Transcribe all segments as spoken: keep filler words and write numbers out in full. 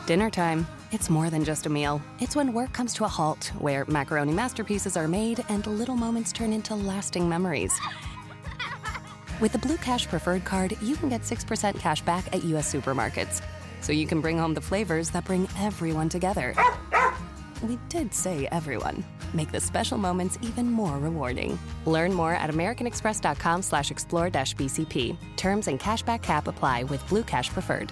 Dinner time. It's more than just a meal. It's when work comes to a halt, where macaroni masterpieces are made and little moments turn into lasting memories. With the Blue Cash Preferred Card, you can get six percent cash back at U S supermarkets. So you can bring home the flavors that bring everyone together. We did say everyone. Make the special moments even more rewarding. Learn more at americanexpress.com slash explore dash BCP. Terms and cashback cap apply with Blue Cash Preferred.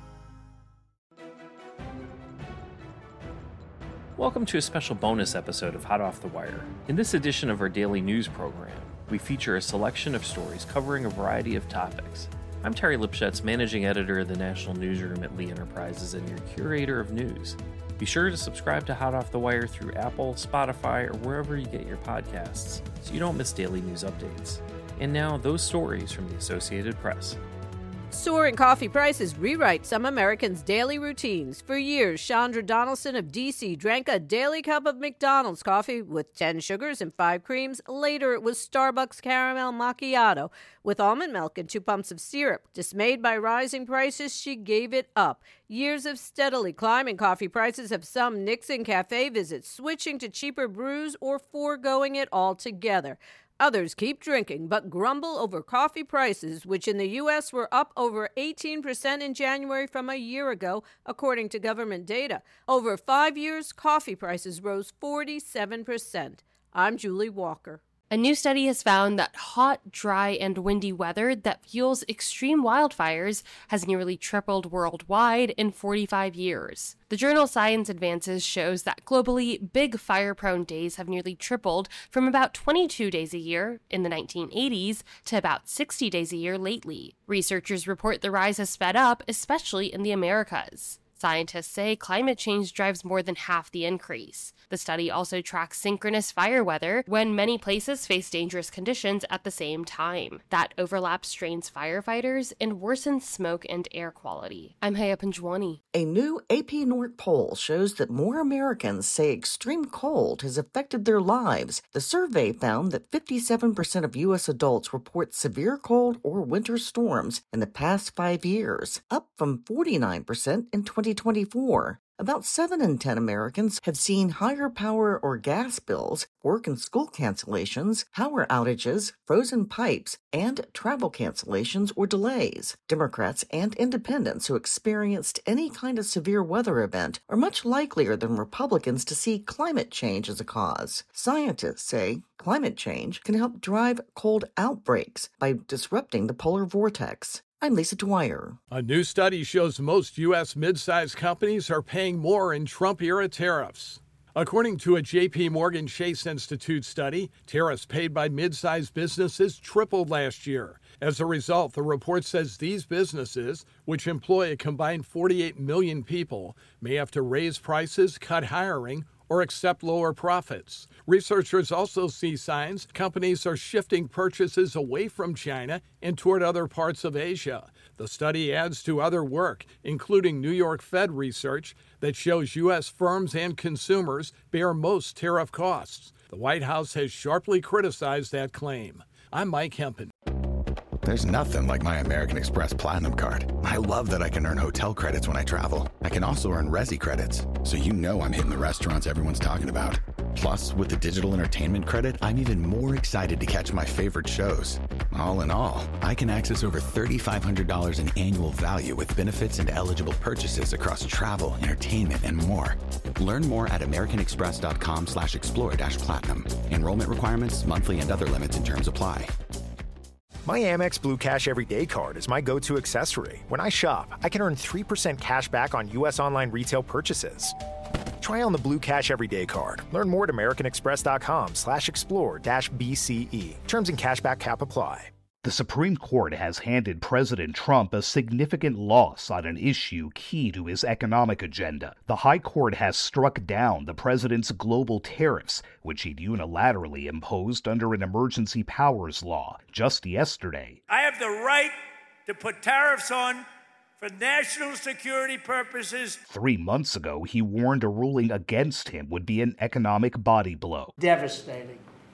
Welcome to a special bonus episode of Hot Off the Wire. In this edition of our daily news program, we feature a selection of stories covering a variety of topics. I'm Terry Lipschutz, managing editor of the National Newsroom at Lee Enterprises and your curator of news. Be sure to subscribe to Hot Off the Wire through Apple, Spotify, or wherever you get your podcasts so you don't miss daily news updates. And now, those stories from the Associated Press. Soaring coffee prices rewrite some Americans' daily routines. For years, Chandra Donaldson of D C drank a daily cup of McDonald's coffee with ten sugars and five creams. Later, it was Starbucks caramel macchiato with almond milk and two pumps of syrup. Dismayed by rising prices, she gave it up. Years of steadily climbing coffee prices have some Nixon Cafe visits, switching to cheaper brews or foregoing it altogether. Others keep drinking, but grumble over coffee prices, which in the U S were up over eighteen percent in January from a year ago, according to government data. Over five years, coffee prices rose forty-seven percent. I'm Julie Walker. A new study has found that hot, dry, and windy weather that fuels extreme wildfires has nearly tripled worldwide in forty-five years. The journal Science Advances shows that globally, big fire-prone days have nearly tripled from about twenty-two days a year in the nineteen eighties to about sixty days a year lately. Researchers report the rise has sped up, especially in the Americas. Scientists say climate change drives more than half the increase. The study also tracks synchronous fire weather when many places face dangerous conditions at the same time. That overlap strains firefighters and worsens smoke and air quality. I'm Haya Panjwani. A new A P North poll shows that more Americans say extreme cold has affected their lives. The survey found that fifty-seven percent of U S adults report severe cold or winter storms in the past five years, up from forty-nine percent in twenty twenty-four. About seven in ten Americans have seen higher power or gas bills, work and school cancellations, power outages, frozen pipes, and travel cancellations or delays. Democrats and independents who experienced any kind of severe weather event are much likelier than Republicans to see climate change as a cause. Scientists say climate change can help drive cold outbreaks by disrupting the polar vortex. I'm Lisa Dwyer. A new study shows most U S mid-sized companies are paying more in Trump-era tariffs. According to a J P Morgan Chase Institute study, tariffs paid by mid-sized businesses tripled last year. As a result, the report says these businesses, which employ a combined forty-eight million people, may have to raise prices, cut hiring, or accept lower profits. Researchers also see signs companies are shifting purchases away from China and toward other parts of Asia. The study adds to other work, including New York Fed research, that shows U S firms and consumers bear most tariff costs. The White House has sharply criticized that claim. I'm Mike Hempen. There's nothing like my American Express Platinum Card. I love that I can earn hotel credits when I travel. I can also earn Resi credits, so you know I'm hitting the restaurants everyone's talking about. Plus, with the digital entertainment credit, I'm even more excited to catch my favorite shows. All in all, I can access over three thousand five hundred dollars in annual value with benefits and eligible purchases across travel, entertainment, and more. Learn more at americanexpress.com slash explore dash platinum. Enrollment requirements, monthly and other limits and terms apply. My Amex Blue Cash Everyday Card is my go-to accessory. When I shop, I can earn three percent cash back on U S online retail purchases. Try on the Blue Cash Everyday Card. Learn more at americanexpress.com slash explore dash BCE. Terms and cashback cap apply. The Supreme Court has handed President Trump a significant loss on an issue key to his economic agenda. The High Court has struck down the president's global tariffs, which he'd unilaterally imposed under an emergency powers law just yesterday. I have the right to put tariffs on for national security purposes. Three months ago, he warned a ruling against him would be an economic body blow. Devastating.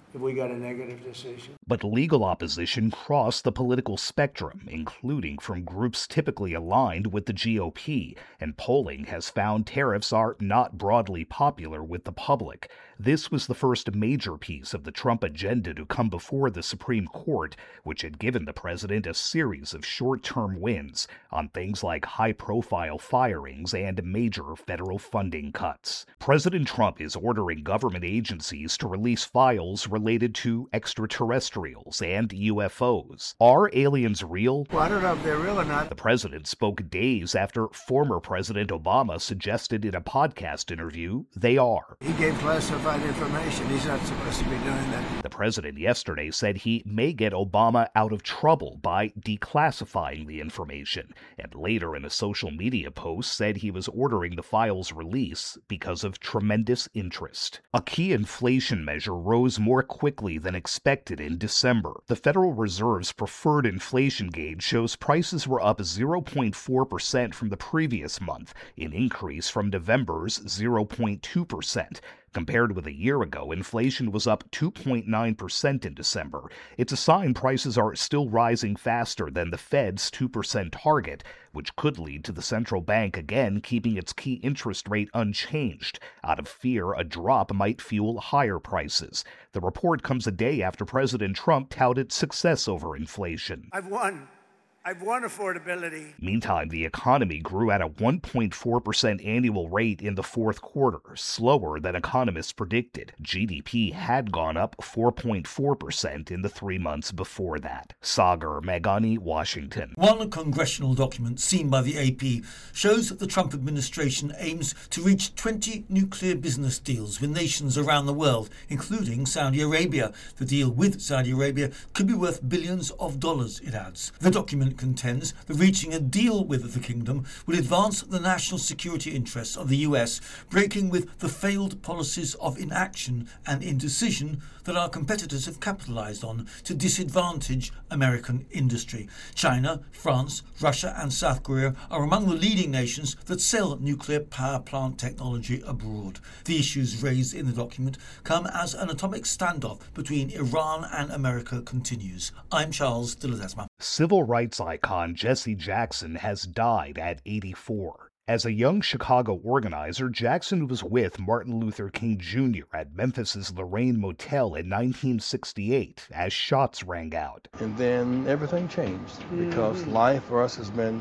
if we got a negative decision. But legal opposition crossed the political spectrum, including from groups typically aligned with the G O P, and polling has found tariffs are not broadly popular with the public. This was the first major piece of the Trump agenda to come before the Supreme Court, which had given the president a series of short-term wins on things like high-profile firings and major federal funding cuts. President Trump is ordering government agencies to release files related to extraterrestrials and U F Os. Are aliens real? Well, I don't know if they're real or not. The president spoke days after former President Obama suggested in a podcast interview they are. He gave classified information. He's not supposed to be doing that. The president yesterday said he may get Obama out of trouble by declassifying the information, and later in a social media post said he was ordering the file's release because of tremendous interest. A key inflation measure rose more quickly than expected in December. The Federal Reserve's preferred inflation gauge shows prices were up zero point four percent from the previous month, an increase from November's zero point two percent. Compared with a year ago, inflation was up two point nine percent in December. It's a sign prices are still rising faster than the Fed's two percent target, which could lead to the central bank again keeping its key interest rate unchanged, out of fear a drop might fuel higher prices. The report comes a day after President Trump touted success over inflation. I've won. I've won affordability. Meantime, the economy grew at a one point four percent annual rate in the fourth quarter, slower than economists predicted. G D P had gone up four point four percent in the three months before that. Sagar Meghani, Washington. One congressional document seen by the A P shows that the Trump administration aims to reach twenty nuclear business deals with nations around the world, including Saudi Arabia. The deal with Saudi Arabia could be worth billions of dollars, it adds. The document contends that reaching a deal with the kingdom would advance the national security interests of the U S, breaking with the failed policies of inaction and indecision that our competitors have capitalized on to disadvantage American industry. China, France, Russia and South Korea are among the leading nations that sell nuclear power plant technology abroad. The issues raised in the document come as an atomic standoff between Iran and America continues. I'm Charles de Ledesma. Civil rights icon Jesse Jackson has died at eighty-four. As a young Chicago organizer, Jackson was with Martin Luther King Junior at Memphis's Lorraine Motel in nineteen sixty-eight as shots rang out. And then everything changed because mm. life for us has been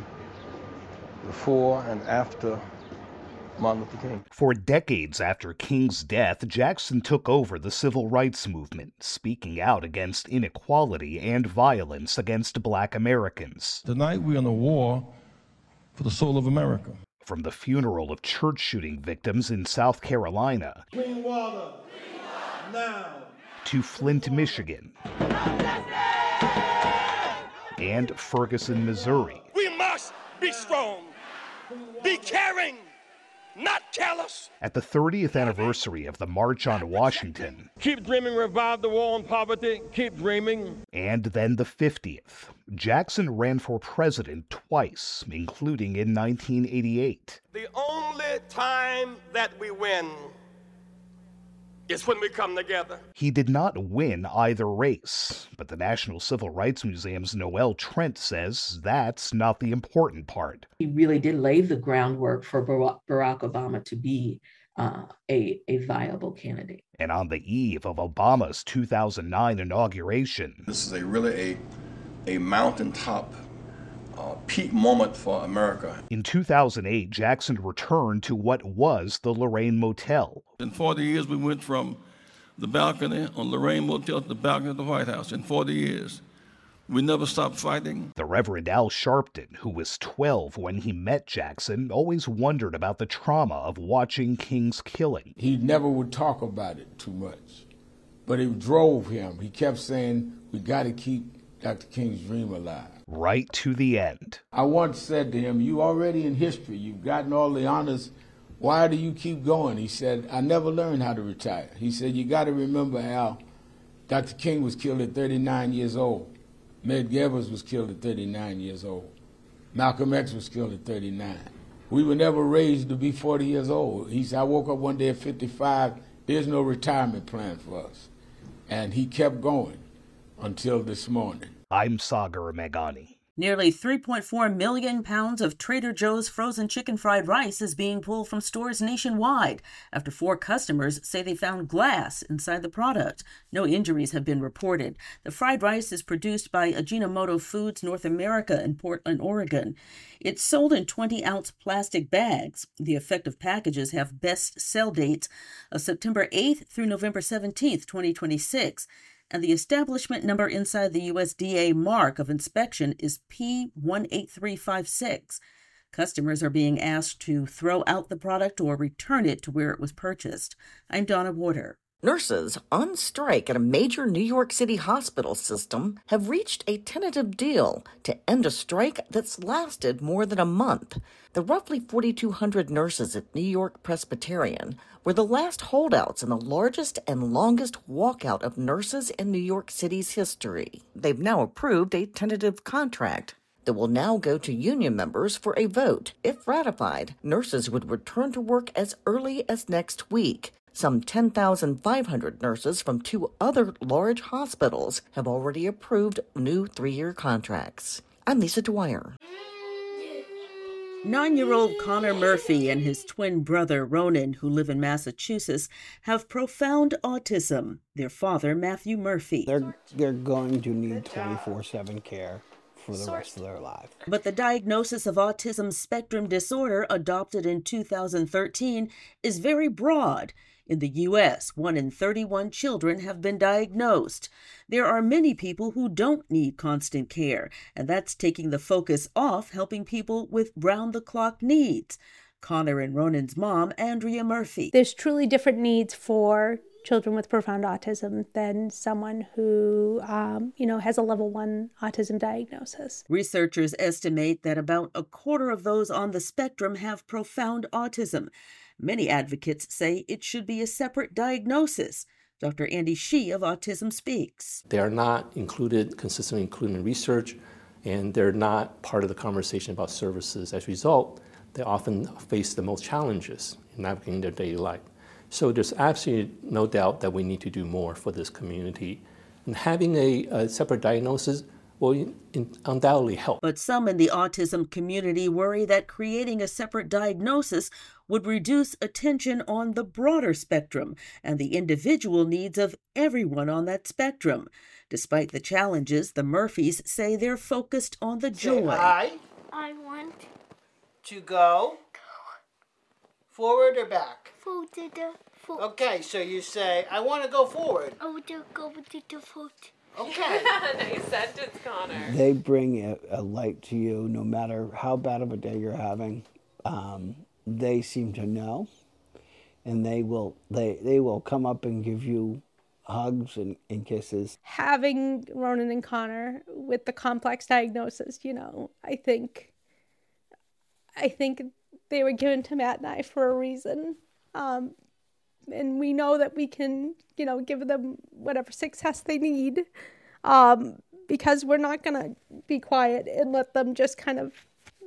before and after Martin Luther King. For decades after King's death, Jackson took over the civil rights movement, speaking out against inequality and violence against black Americans. Tonight we're in a war for the soul of America. From the funeral of church shooting victims in South Carolina Clean water. Clean water. Now. to Flint, Michigan, and Ferguson, Missouri. We must be strong, be caring, not callous. At the thirtieth anniversary of the March on Washington. Keep dreaming, revive the war on poverty, keep dreaming. And then the fiftieth. Jackson ran for president twice, including in nineteen eighty-eight. The only time that we win is when we come together. He did not win either race, but the National Civil Rights Museum's Noel Trent says that's not the important part. He really did lay the groundwork for Barack Obama to be uh, a, a viable candidate. And on the eve of Obama's two thousand nine inauguration, this is a really a, a mountaintop Uh, peak moment for America. In two thousand eight, Jackson returned to what was the Lorraine Motel. In forty years, we went from the balcony on Lorraine Motel to the balcony of the White House. In forty years, we never stopped fighting. The Reverend Al Sharpton, who was twelve when he met Jackson, always wondered about the trauma of watching King's killing. He never would talk about it too much, but it drove him. He kept saying, we got to keep Doctor King's dream alive. Right to the end. I once said to him, you already in history, you've gotten all the honors, why do you keep going? He said, I never learned how to retire. He said, you got to remember how Doctor King was killed at thirty-nine years old. Medgar Evers was killed at thirty-nine years old. Malcolm X was killed at thirty-nine. We were never raised to be forty years old. He said, I woke up one day at fifty-five, there's no retirement plan for us. And he kept going until this morning. I'm Sagar Meghani. Nearly three point four million pounds of Trader Joe's frozen chicken fried rice is being pulled from stores nationwide after four customers say they found glass inside the product. No injuries have been reported. The fried rice is produced by Ajinomoto Foods North America in Portland, Oregon. It's sold in twenty-ounce plastic bags. The effective packages have best sell dates of September eighth through November seventeenth, twenty twenty-six. And the establishment number inside the U S D A mark of inspection is P one eight three five six. Customers are being asked to throw out the product or return it to where it was purchased. I'm Donna Warder. Nurses on strike at a major New York City hospital system have reached a tentative deal to end a strike that's lasted more than a month. The roughly forty-two hundred nurses at New York Presbyterian were the last holdouts in the largest and longest walkout of nurses in New York City's history. They've now approved a tentative contract that will now go to union members for a vote. If ratified, nurses would return to work as early as next week. Some ten thousand five hundred nurses from two other large hospitals have already approved new three-year contracts. I'm Lisa Dwyer. Nine-year-old Connor Murphy and his twin brother Ronan, who live in Massachusetts, have profound autism. Their father, Matthew Murphy. They're, they're going to need twenty-four seven care for the rest of their life. But the diagnosis of autism spectrum disorder, adopted in two thousand thirteen, is very broad. In the U S, one in thirty-one children have been diagnosed. There are many people who don't need constant care, and that's taking the focus off helping people with round-the-clock needs. Connor and Ronan's mom, Andrea Murphy. There's truly different needs for children with profound autism than someone who, um, you know, has a level one autism diagnosis. Researchers estimate that about a quarter of those on the spectrum have profound autism. Many advocates say it should be a separate diagnosis. Doctor Andy Shee of Autism Speaks. They are not included, consistently included in research, and they're not part of the conversation about services. As a result, they often face the most challenges in navigating their daily life. So there's absolutely no doubt that we need to do more for this community. And having a, a separate diagnosis will undoubtedly help. But some in the autism community worry that creating a separate diagnosis would reduce attention on the broader spectrum and the individual needs of everyone on that spectrum. Despite the challenges, the Murphys say they're focused on the joy. Say I. I want to go. Go. Forward or back? Forward to the foot. Okay, so you say, I want to go forward. I want to go to the foot. Okay. Nice sentence, Connor. They bring a, a light to you no matter how bad of a day you're having. Um, they seem to know, and they will they, they will come up and give you hugs and, and kisses. Having Ronan and Connor with the complex diagnosis, you know, I think I think they were given to Matt and I for a reason. Um, and we know that we can, you know, give them whatever success they need, um, because we're not going to be quiet and let them just kind of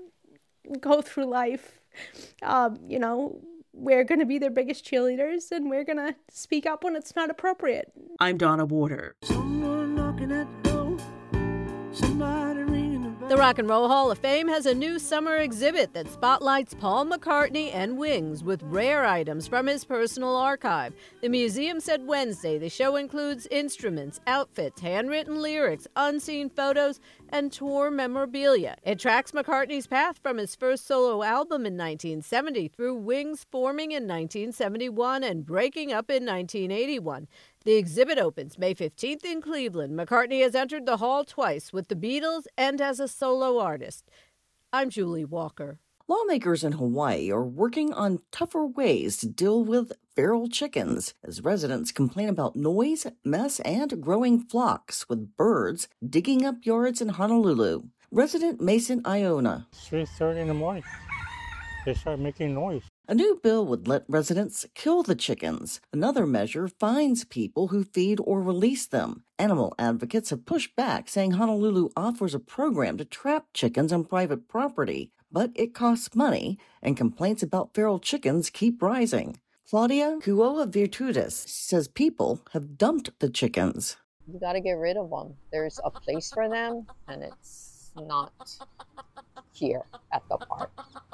go through life. Um, you know, we're going to be their biggest cheerleaders, and we're going to speak up when it's not appropriate. I'm Donna Warder. Someone knocking at the door. Somebody ringing the bell. The Rock and Roll Hall of Fame has a new summer exhibit that spotlights Paul McCartney and Wings with rare items from his personal archive. The museum said Wednesday the show includes instruments, outfits, handwritten lyrics, unseen photos, and tour memorabilia. It tracks McCartney's path from his first solo album in nineteen seventy through Wings forming in nineteen seventy-one and breaking up in nineteen eighty-one. The exhibit opens May fifteenth in Cleveland. McCartney has entered the hall twice with the Beatles and as a solo artist. I'm Julie Walker. Lawmakers in Hawaii are working on tougher ways to deal with feral chickens as residents complain about noise, mess, and growing flocks with birds digging up yards in Honolulu. Resident Mason Iona. three thirty in the morning. They start making noise. A new bill would let residents kill the chickens. Another measure fines people who feed or release them. Animal advocates have pushed back, saying Honolulu offers a program to trap chickens on private property, but it costs money, and complaints about feral chickens keep rising. Claudia Cuoa Virtudes says people have dumped the chickens. You got to get rid of them. There's a place for them, and it's not here at the park.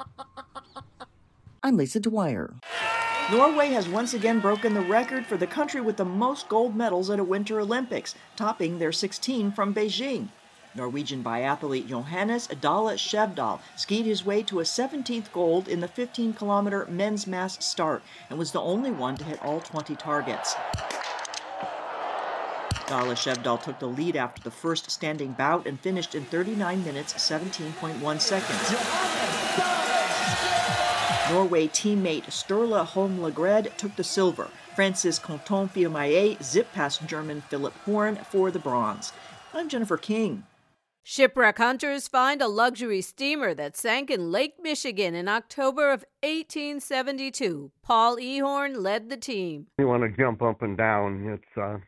I'm Lisa Dwyer. Norway has once again broken the record for the country with the most gold medals at a Winter Olympics, topping their sixteen from Beijing. Norwegian biathlete Johannes Dale Skjevdal skied his way to a seventeenth gold in the fifteen-kilometer men's mass start and was the only one to hit all twenty targets. Dale Skjevdal took the lead after the first standing bout and finished in thirty-nine minutes, seventeen point one seconds. Norway teammate Sturla Holm Legred took the silver. Francis Canton Fiumaye zipped past German Philip Horn for the bronze. I'm Jennifer King. Shipwreck hunters find a luxury steamer that sank in Lake Michigan in October of eighteen seventy-two. Paul Ehorn led the team. You want to jump up and down. It's uh,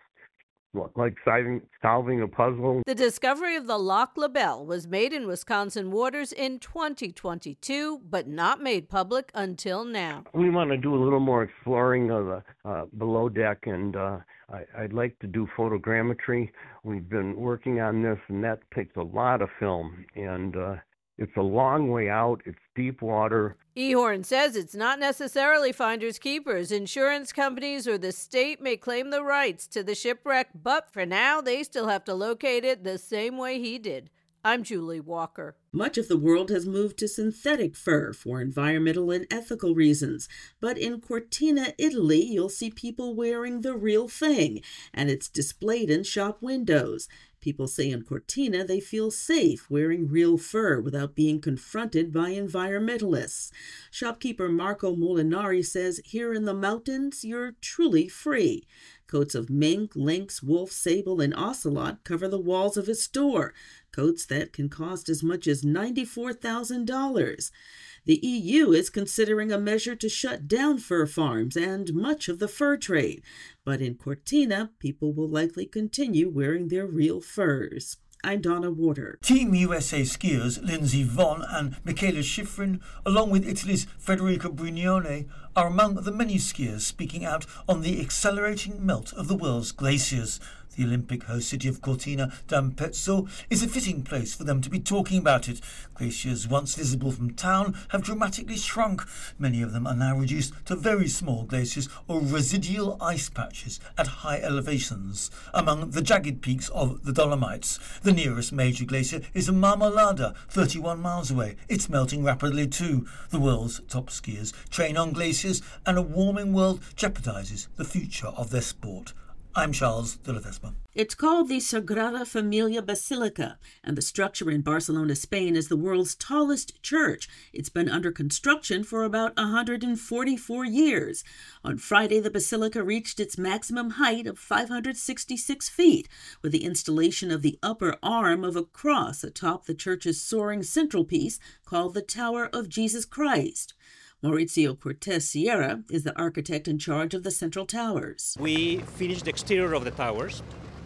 like solving, solving a puzzle. The discovery of the Lac La Belle was made in Wisconsin waters in twenty twenty-two, but not made public until now. We want to do a little more exploring of the uh, below deck, and uh, I, I'd like to do photogrammetry. We've been working on this, and that takes a lot of film, and uh, it's a long way out. It's deep water. Ehorn says it's not necessarily finders keepers. Insurance companies or the state may claim the rights to the shipwreck, but for now, they still have to locate it the same way he did. I'm Julie Walker. Much of the world has moved to synthetic fur for environmental and ethical reasons. But in Cortina, Italy, you'll see people wearing the real thing, and it's displayed in shop windows. People say in Cortina they feel safe wearing real fur without being confronted by environmentalists. Shopkeeper Marco Molinari says here in the mountains, you're truly free. Coats of mink, lynx, wolf, sable, and ocelot cover the walls of his store, coats that can cost as much as ninety-four thousand dollars. The E U is considering a measure to shut down fur farms and much of the fur trade. But in Cortina, people will likely continue wearing their real furs. I'm Donna Water. Team U S A skiers Lindsey Vonn and Michaela Schifrin, along with Italy's Federica Brignone, are among the many skiers speaking out on the accelerating melt of the world's glaciers. The Olympic host city of Cortina d'Ampezzo is a fitting place for them to be talking about it. Glaciers once visible from town have dramatically shrunk. Many of them are now reduced to very small glaciers or residual ice patches at high elevations. Among the jagged peaks of the Dolomites, the nearest major glacier is Marmolada, thirty-one miles away. It's melting rapidly too. The world's top skiers train on glaciers, and a warming world jeopardizes the future of their sport. I'm Charles de Ledesma. It's called the Sagrada Familia Basilica, and the structure in Barcelona, Spain is the world's tallest church. It's been under construction for about one hundred forty-four years. On Friday, the basilica reached its maximum height of five hundred sixty-six feet, with the installation of the upper arm of a cross atop the church's soaring central piece called the Tower of Jesus Christ. Mauricio Cortez Sierra is the architect in charge of the central towers. We finished the exterior of the towers.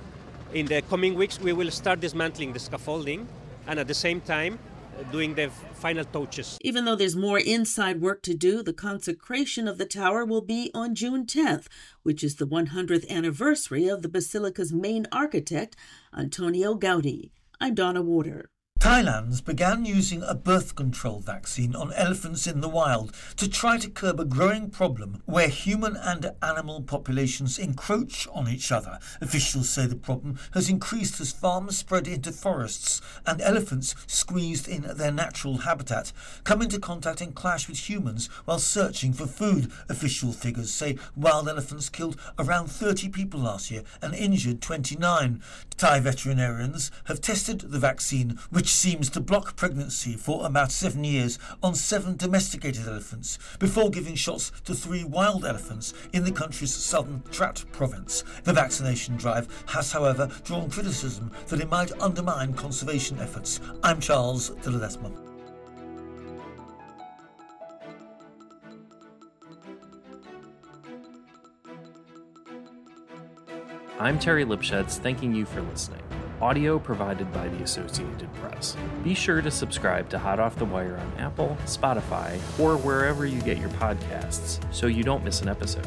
In the coming weeks, we will start dismantling the scaffolding and at the same time doing the final touches. Even though there's more inside work to do, the consecration of the tower will be on June tenth, which is the one hundredth anniversary of the basilica's main architect, Antonio Gaudí. I'm Donna Water. Thailand's began using a birth control vaccine on elephants in the wild to try to curb a growing problem where human and animal populations encroach on each other. Officials say the problem has increased as farms spread into forests and elephants, squeezed in their natural habitat, come into contact and clash with humans while searching for food. Official figures say wild elephants killed around thirty people last year and injured twenty-nine. Thai veterinarians have tested the vaccine, which seems to block pregnancy for about seven years on seven domesticated elephants, before giving shots to three wild elephants in the country's southern Trat province. The vaccination drive has, however, drawn criticism that it might undermine conservation efforts. I'm Charles de Ledesma. I'm Terry Lipschutz, thanking you for listening. Audio provided by the Associated Press. Be sure to subscribe to Hot Off the Wire on Apple, Spotify, or wherever you get your podcasts so you don't miss an episode.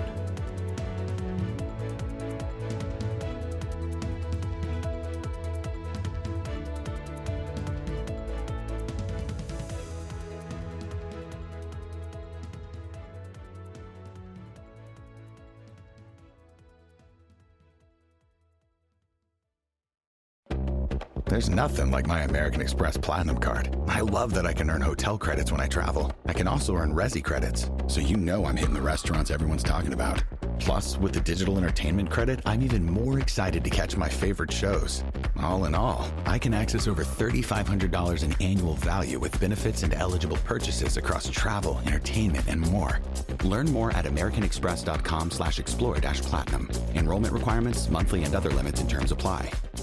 There's nothing like my American Express Platinum card. I love that I can earn hotel credits when I travel. I can also earn Resi credits, so you know I'm hitting the restaurants everyone's talking about. Plus, with the digital entertainment credit, I'm even more excited to catch my favorite shows. All in all, I can access over three thousand five hundred dollars in annual value with benefits and eligible purchases across travel, entertainment, and more. Learn more at americanexpress.com slash explore dash platinum. Enrollment requirements, monthly and other limits and terms apply.